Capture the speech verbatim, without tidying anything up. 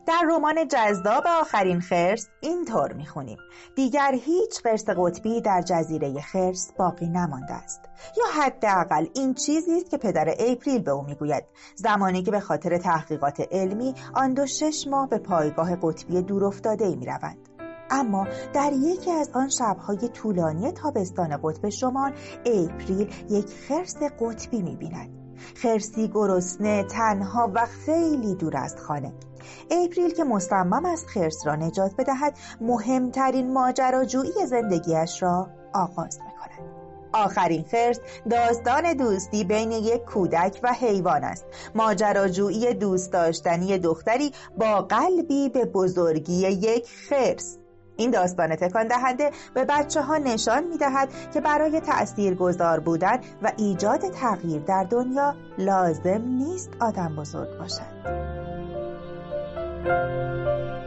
در رمان جذاب آخرین خرس اینطور میخونیم: دیگر هیچ خرس قطبی در جزیره خرس باقی نمانده است. یا حداقل این چیزی است که پدر اپریل به او میگوید زمانی که به خاطر تحقیقات علمی آن دو شش ماه به پایگاه قطبی دورافتاده‌ای میروند. اما در یکی از آن شب‌های طولانی تابستان قطب شمال، اپریل یک خرس قطبی می‌بیند. خرسی گرسنه، تنها و خیلی دور از خانه. اپریل که مصمم است خرس را نجات بدهد، مهمترین ماجراجویی زندگیش را آغاز می‌کند. آخرین خرس داستان دوستی بین یک کودک و حیوان است. ماجراجویی دوست داشتنی دختری با قلبی به بزرگی یک خرس. این داستان تکان دهنده به بچه ها نشان می دهد که برای تأثیرگذار بودن و ایجاد تغییر در دنیا لازم نیست آدم بزرگ باشد.